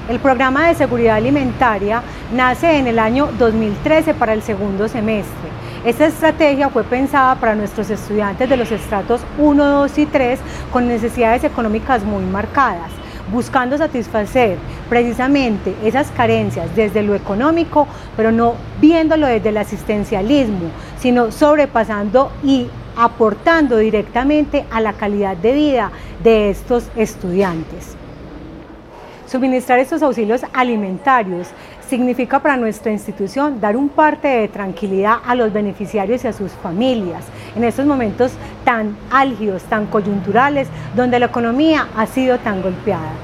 El programa de seguridad alimentaria nace en el año 2013 para el segundo semestre. Esta estrategia fue pensada para nuestros estudiantes de los estratos 1, 2 y 3 con necesidades económicas muy marcadas, buscando satisfacer precisamente esas carencias desde lo económico, pero no viéndolo desde el asistencialismo, sino sobrepasando y aportando directamente a la calidad de vida de estos estudiantes. Suministrar estos auxilios alimentarios significa para nuestra institución dar un parte de tranquilidad a los beneficiarios y a sus familias en estos momentos tan álgidos, tan coyunturales, donde la economía ha sido tan golpeada.